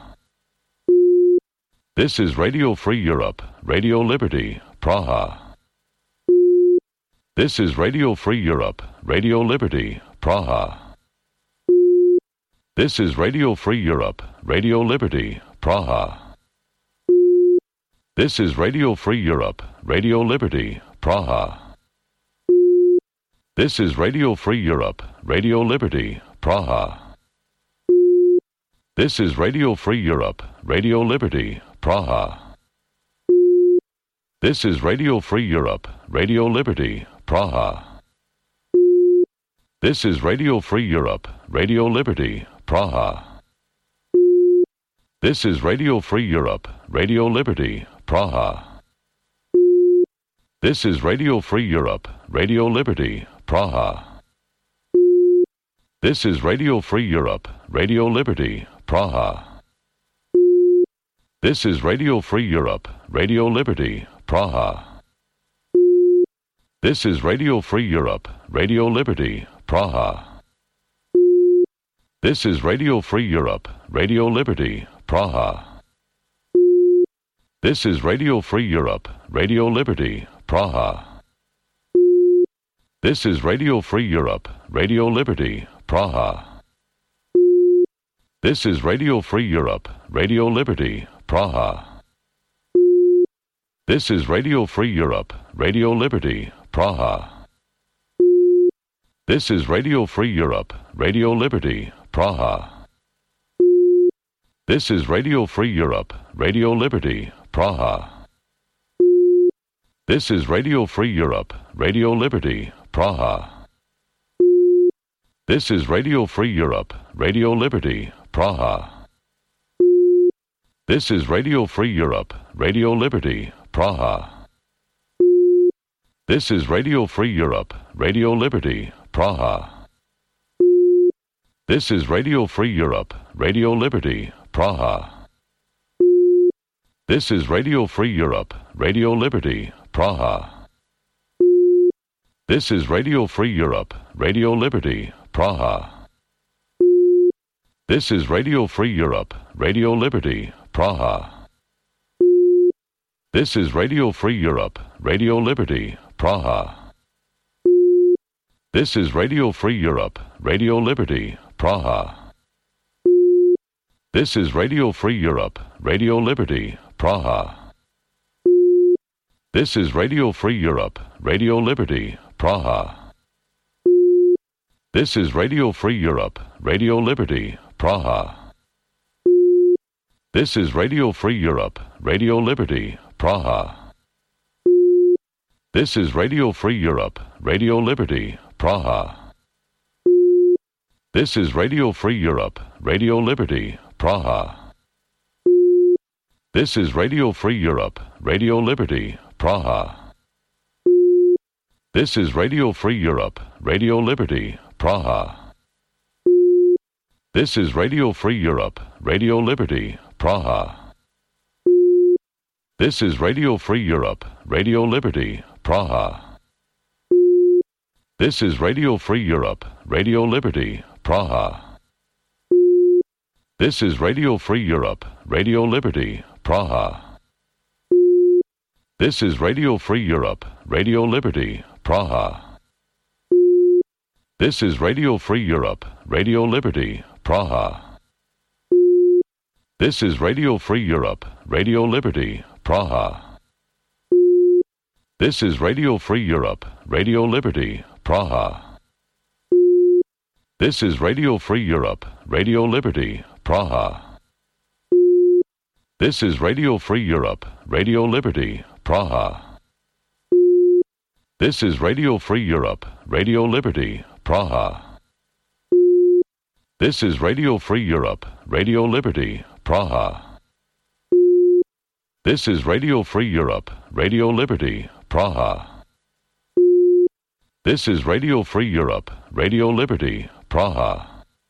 This is Radio Free Europe, Radio Liberty, Praha. This is Radio Free Europe, Radio Liberty, Praha. This is Radio Free Europe, Radio Liberty, Praha. This is Radio Free Europe, Radio Liberty, Praha. This is Radio Free Europe, Radio Liberty, Praha. This is Radio Free Europe, Radio Liberty, Praha. This is Radio Free Europe, Radio Liberty, Praha. This is Radio Free Europe, Radio Liberty, Praha. This is Radio Free Europe, Radio Liberty, Praha. This is Radio Free Europe, Radio Liberty, Praha. This is Radio Free Europe, Radio Liberty, Praha. This is Radio Free Europe, Radio Liberty, Praha. This is Radio Free Europe, Radio Liberty, Praha. This is Radio Free Europe, Radio Liberty, Praha. This is Radio Free Europe, Radio Liberty, Praha. This is Radio Free Europe, Radio Liberty, Praha. This is Radio Free Europe, Radio Liberty, Praha. This is Radio Free Europe, Radio Liberty, Praha. This is Radio Free Europe, Radio Liberty, Praha. This is Radio Free Europe, Radio Liberty, Praha. This is Radio Free Europe, Radio Liberty, Praha. This is Radio Free Europe, Radio Liberty, Praha. This is Radio Free Europe, Radio Liberty, Praha. This is Radio Free Europe, Radio Liberty, Praha. This is Radio Free Europe, Radio Liberty, Praha. This is Radio Free Europe, Radio Liberty, Praha. This is Radio Free Europe, Radio Liberty, Praha. This is Radio Free Europe, Radio Liberty, Praha. This is Radio Free Europe, Radio Liberty, Praha. This is Radio Free Europe, Radio Liberty, Praha. This is Radio Free Europe, Radio Liberty, Praha. This is Radio Free Europe, Radio Liberty, Praha. This is Radio Free Europe, Radio Liberty, Praha. This is Radio Free Europe, Radio Liberty, Praha. This is Radio Free Europe, Radio Liberty, Praha. This is Radio Free Europe, Radio Liberty, Praha. This is Radio Free Europe, Radio Liberty, Praha. This is Radio Free Europe, Radio Liberty, Praha. This is Radio Free Europe, Radio Liberty, Praha. This is Radio Free Europe, Radio Liberty, Praha. This is Radio Free Europe, Radio Liberty, Praha. This is Radio Free Europe, Radio Liberty, Praha. This is Radio Free Europe, Radio Liberty, Praha. This is Radio Free Europe, Radio Liberty, Praha. This is Radio Free Europe, Radio Liberty, Praha. This is Radio Free Europe, Radio Liberty, Praha. This is Radio Free Europe, Radio Liberty, Praha. This is Radio Free Europe, Radio Liberty, Praha. This is Radio Free Europe, Radio Liberty, Praha. This is Radio Free Europe, Radio Liberty, Praha. This is Radio Free Europe, Radio Liberty, Praha. This is Radio Free Europe, Radio Liberty, Praha.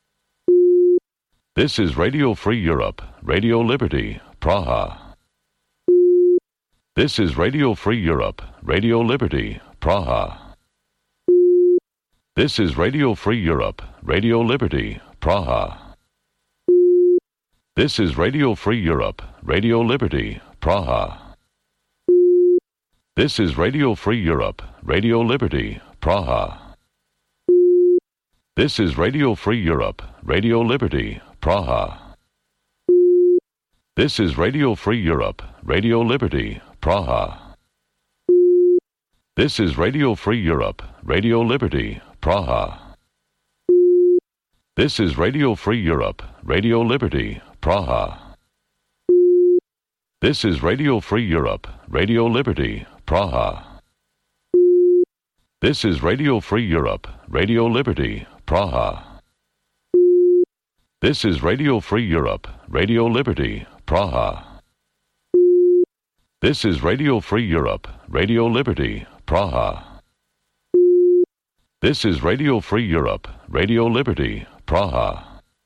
This is Radio Free Europe, Radio Liberty, Praha. This is Radio Free Europe, Radio Liberty, Praha. This is Radio Free Europe, Radio Liberty, Praha. This is Radio Free Europe, Radio Liberty, Praha. This is Radio Free Europe, Radio Liberty, Praha. This is Radio Free Europe, Radio Liberty, Praha. This is Radio Free Europe, Radio Liberty, Praha. This is Radio Free Europe, Radio Liberty, Praha. This is Radio Free Europe, Radio Liberty, Praha. This is Radio Free Europe, Radio Liberty, Praha. This is Radio Free Europe, Radio Liberty, Praha. This is Radio Free Europe, Radio Liberty, Praha. This is Radio Free Europe, Radio Liberty, Praha. This is Radio Free Europe, Radio Liberty, Praha.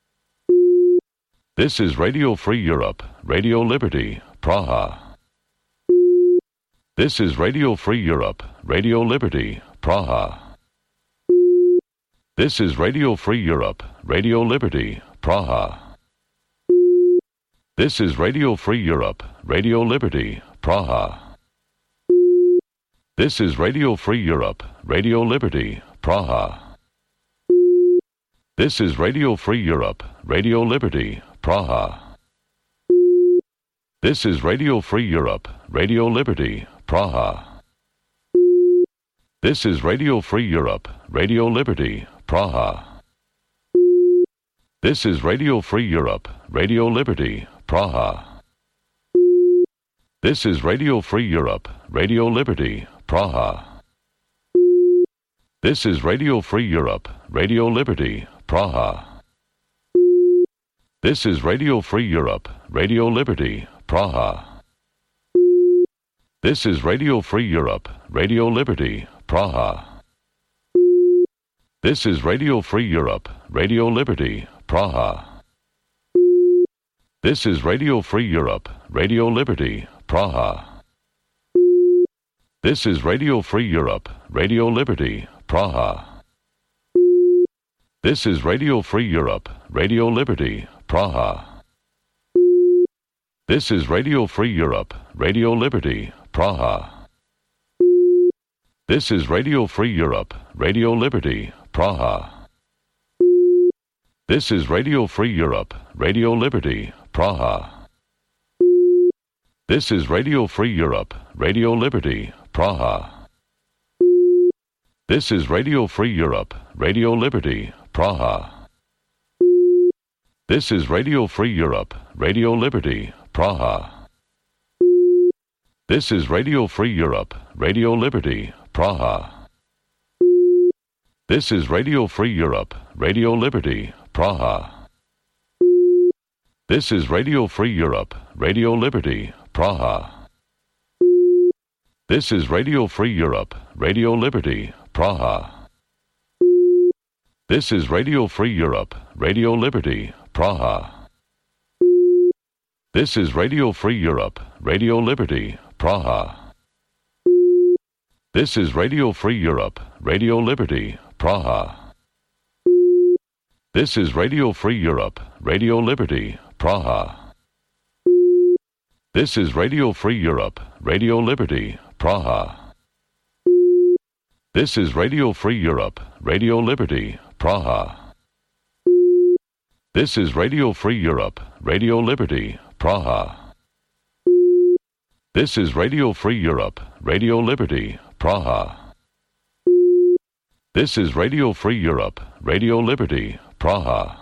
This is Radio Free Europe, Radio Liberty, Praha. This is Radio Free Europe, Radio Liberty, Praha. This is Radio Free Europe, Radio Liberty, Praha. This is Radio Free Europe, Radio Liberty, Praha. This is Radio Free Europe, Radio Liberty, Praha. This is Radio Free Europe, Radio Liberty, Praha. This is Radio Free Europe, Radio Liberty, Praha. This is Radio Free Europe, Radio Liberty, Praha. This is Radio Free Europe, Radio Liberty, Praha. This is Radio Free Europe, Radio Liberty, Praha. This is Radio Free Europe, Radio Liberty, Praha. This is Radio Free Europe, Radio Liberty, Praha. This is Radio Free Europe, Radio Liberty, Praha. This is Radio Free Europe, Radio Liberty, Praha. This is Radio Free Europe, Radio Liberty, Praha. This is Radio Free Europe, Radio Liberty, Praha. This is Radio Free Europe, Radio Liberty, Praha. This is Radio Free Europe, Radio Liberty, Praha. This is Radio Free Europe, Radio Liberty, Praha. This is Radio Free Europe, Radio Liberty, Praha. This is Radio Free Europe, Radio Liberty, Praha. This is Radio Free Europe, Radio Liberty, Praha. This is Radio Free Europe, Radio Liberty, Praha. This is Radio Free Europe, Radio Liberty, Praha. This is Radio Free Europe, Radio Liberty, Praha. This is Radio Free Europe, Radio Liberty, Praha. This is Radio Free Europe, Radio Liberty, Praha. This is Radio Free Europe, Radio Liberty, Praha. This is Radio Free Europe, Radio Liberty, Praha. This is Radio Free Europe, Radio Liberty, Praha. This is Radio Free Europe, Radio Liberty, Praha. This is Radio Free Europe, Radio Liberty, Praha. This is Radio Free Europe, Radio Liberty, Praha. This is Radio Free Europe, Radio Liberty, Praha. This is Radio Free Europe, Radio Liberty, Praha. This is Radio Free Europe, Radio Liberty, Praha.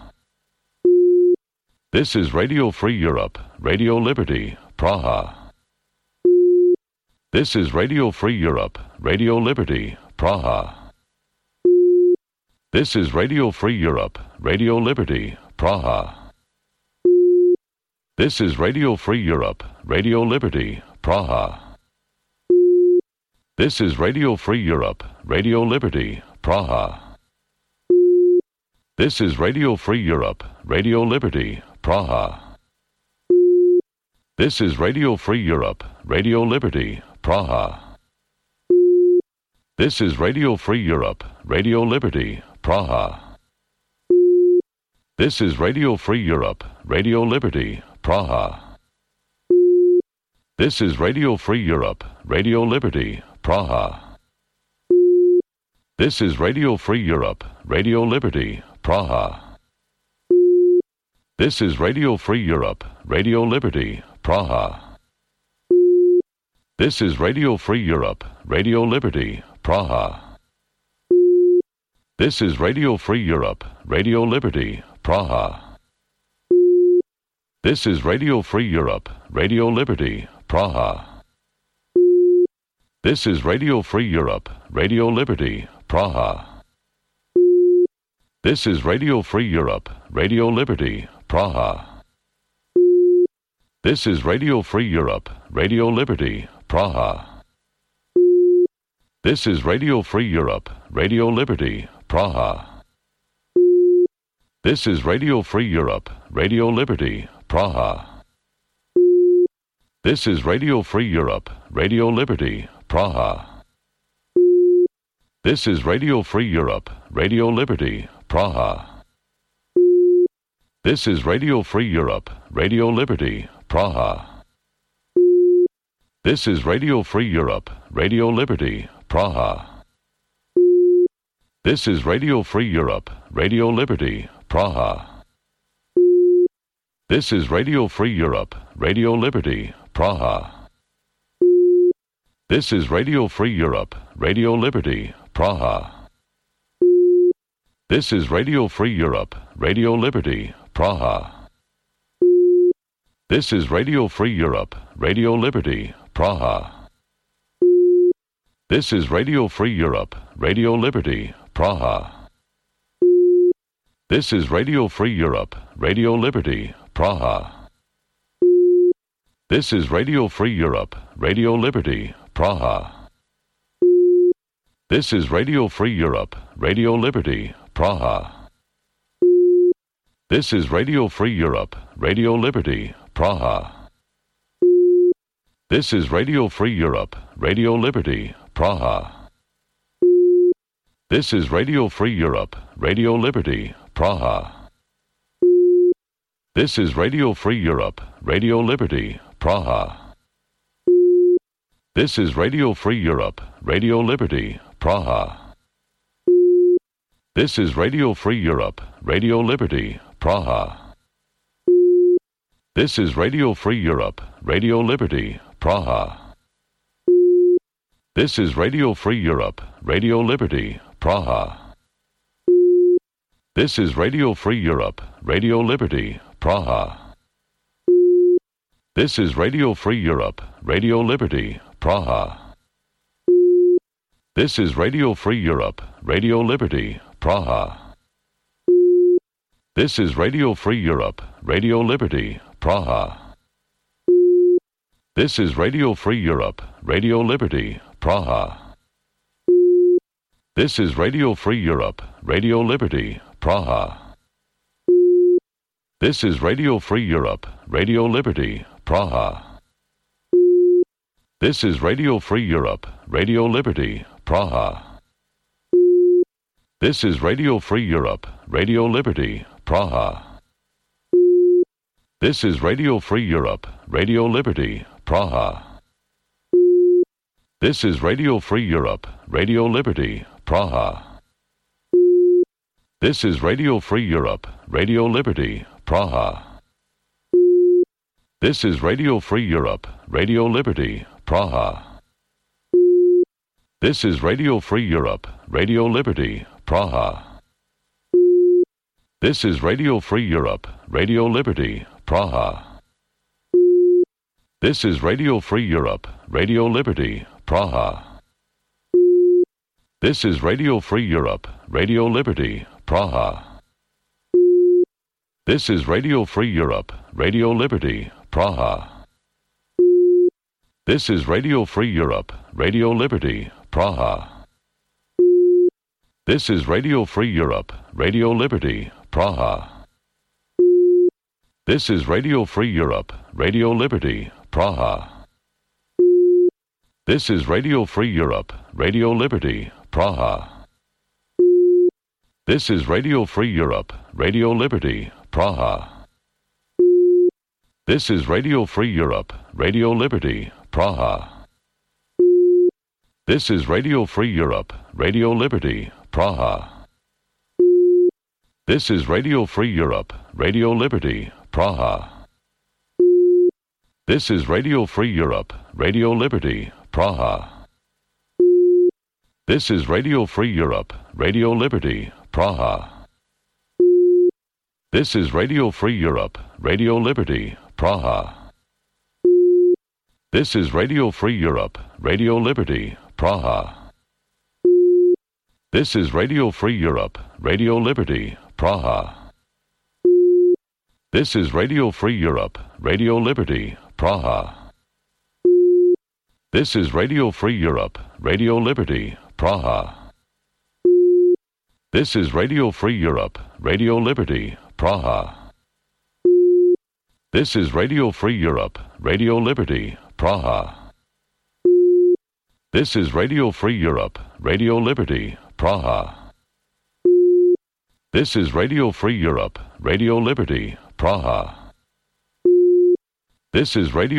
This is Radio Free Europe, Radio Liberty, Praha. This is Radio Free Europe, Radio Liberty, Praha. This is Radio Free Europe, Radio Liberty, Praha. This is Radio Free Europe, Radio Liberty, Praha. This is Radio Free Europe, Radio Liberty, Praha. This is Radio Free Europe, Radio Liberty, Praha. This is Radio Free Europe, Radio Liberty, Praha. This is Radio Free Europe, Radio Liberty, Praha. This is Radio Free Europe, Radio Liberty, Praha. This is Radio Free Europe, Radio Liberty, Praha. This is Radio Free Europe, Radio Liberty, Praha. This is Radio Free Europe, Radio Liberty, Praha. This is Radio Free Europe, Radio Liberty, Praha. This is Radio Free Europe, Radio Liberty, Praha. This is Radio Free Europe, Radio Liberty, Praha. This is Radio Free Europe, Radio Liberty, Praha. This is Radio Free Europe, Radio Liberty, Praha. This is Radio Free Europe, Radio Liberty, Praha. This is Radio Free Europe, Radio Liberty, Praha. This is Radio Free Europe, Radio Liberty, Praha. This is Radio Free Europe, Radio Liberty, Praha. This is Radio Free Europe, Radio Liberty, Praha. This is Radio Free Europe, Radio Liberty, Praha. This is Radio Free Europe, Radio Liberty, Praha. This is Radio Free Europe, Radio Liberty, Praha. This is Radio Free Europe, Radio Liberty, Praha. This is Radio Free Europe, Radio Liberty, Praha. This is Radio Free Europe, Radio Liberty, Praha. This is Radio Free Europe, Radio Liberty, Praha. This is Radio Free Europe, Radio Liberty, Praha. This is Radio Free Europe, Radio Liberty, Praha. This is Radio Free Europe, Radio Liberty, Praha. This is Radio Free Europe, Radio Liberty, Praha. This is Radio Free Europe, Radio Liberty, Praha. This is Radio Free Europe, Radio Liberty, Praha. This is Radio Free Europe, Radio Liberty, Praha. This is Radio Free Europe, Radio Liberty, Praha. This is Radio Free Europe, Radio Liberty, Praha. This is Radio Free Europe, Radio Liberty, Praha. This is Radio Free Europe, Radio Liberty, Praha. This is Radio Free Europe, Radio Liberty, Praha. This is Radio Free Europe, Radio Liberty, Praha. This is Radio Free Europe, Radio Liberty, Praha. This is Radio Free Europe, Radio Liberty, Praha. This is Radio Free Europe, Radio Liberty, Praha. This is Radio Free Europe, Radio Liberty, Praha. This is Radio Free Europe, Radio Liberty, Praha. This is Radio Free Europe, Radio Liberty, Praha. This is Radio Free Europe, Radio Liberty, Praha. This is Radio Free Europe, Radio Liberty, Praha. This is Radio Free Europe, Radio Liberty, Praha. This is Radio Free Europe, Radio Liberty, Praha. This is Radio Free Europe, Radio Liberty, Praha. This is Radio Free Europe, Radio Liberty, Praha. This is Radio Free Europe, Radio Liberty, Praha. This is Radio Free Europe, Radio Liberty, Praha. This is Radio Free Europe, Radio Liberty, Praha. This is Radio Free Europe, Radio Liberty, Praha. This is Radio Free Europe, Radio Liberty, Praha. This is Radio Free Europe, Radio Liberty, Praha. This is Radio Free Europe, Radio Liberty, Praha. This is Radio Free Europe, Radio Liberty, Praha. This is Radio Free Europe, Radio Liberty, Praha. This is Radio Free Europe, Radio Liberty, Praha. This is Radio Free Europe, Radio Liberty, Praha. This is Radio Free Europe, Radio Liberty, Praha. This is Radio Free Europe, Radio Liberty, Praha. This is Radio Free Europe, Radio Liberty, Praha. This is Radio Free Europe, Radio Liberty, Praha. This is Radio Free Europe, Radio Liberty, Praha. This is Radio Free Europe, Radio Liberty, Praha. This is Radio Free Europe, Radio Liberty, Praha. This is Radio Free Europe, Radio Liberty, Praha. This is Radio Free Europe, Radio Liberty, Praha. This is Radio Free Europe, Radio Liberty, Praha. This is Radio Free Europe, Radio Liberty, Praha. This is Radio Free Europe, Radio Liberty, Praha. This is Radio Free Europe, Radio Liberty, Praha. This is Radio